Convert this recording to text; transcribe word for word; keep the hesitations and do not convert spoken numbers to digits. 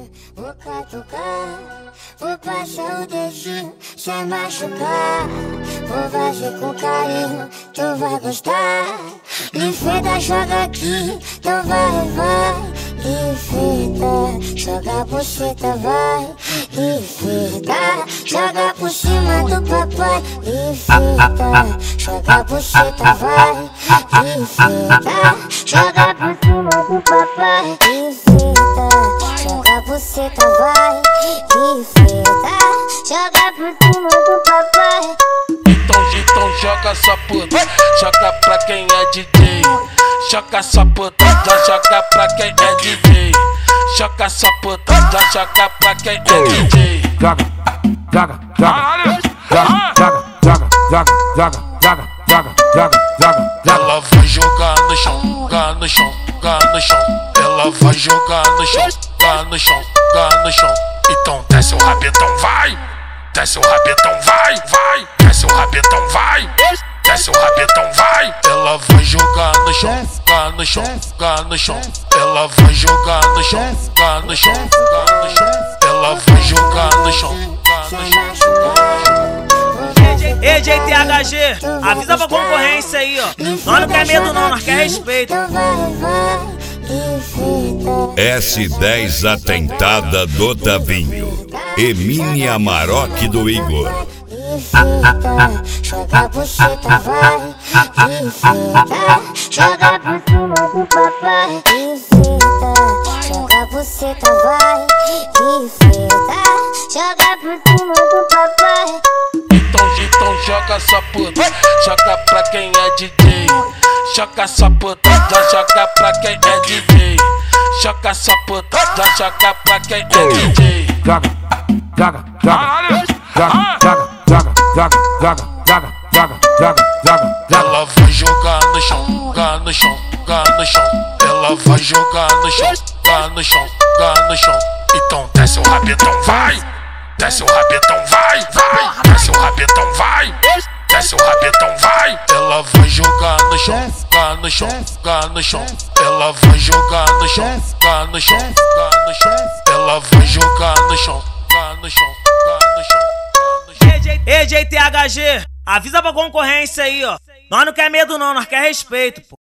Vou catucar, vou passar o dedinho sem machucar. Vou fazer com carinho, tu vai gostar. Lifeta, joga aqui, então vai, vai. Lifeta, joga a buceta, vai. Lifeta, joga por cima do papai. Lifeta, joga a buceta, vai. Lifeta, joga por cima do papai. Lifeta, joga a buceta, vai. Lifeta, joga por cima do papai. Então, então joga sua puta, joga pra quem é D J. Joga sua puta, joga pra quem é D J. Joga sua puta, joga pra quem é D J. Joga, joga, joga, joga, joga, joga, joga, joga, joga, joga, joga. Ela vai jogar no chão, jogar no chão, jogar no chão. Ela vai jogar no chão, jogar no chão, jogar no chão. Então desce o rabetão, vai. Desce o rabetão, vai, vai. Desce o rabetão, vai. Desce o rabetão, vai. Ela vai jogar no chão, jogar no chão, jogar no chão. Ela vai jogar no chão, jogar no chão, jogar no chão. Ela vai jogar no chão, jogar no chão. Ei, J T H G, avisa pra concorrência aí, ó. Nós não quer medo não, nós quer respeito. S dez Atentada do Tavinho, Emília Amarok do Igor. Lifeta, joga a buceta, vai. Lifeta, joga por cima do papai. Lifeta, joga a buceta, vai. Lifeta, joga por cima do papai. Então, então joga sua puta, joga pra quem é D J. Joga sua puta, joga pra quem é D J. Joga sua puta, joga pra quem é D J. Joga, joga, joga, joga, joga, joga, joga, joga, joga, joga, joga, joga. Ela vai jogar no chão, jogar no chão, jogar no chão. Ela vai jogar no chão, jogar no chão, jogar no chão. Então desce o rabetão, vai. Desce o rabetão, vai, vai. Desce o rabetão, vai. Desce o rabetão, vai. Ela vai jogar no chão, jogar no chão, jogar no chão. Ela vai jogar no chão, jogar no chão, jogar no chão. Ela vai jogar no chão, jogar no chão, jogar no chão. Ei, J T H G, avisa pra concorrência aí, ó. Nós não quer medo não, nós quer respeito, pô.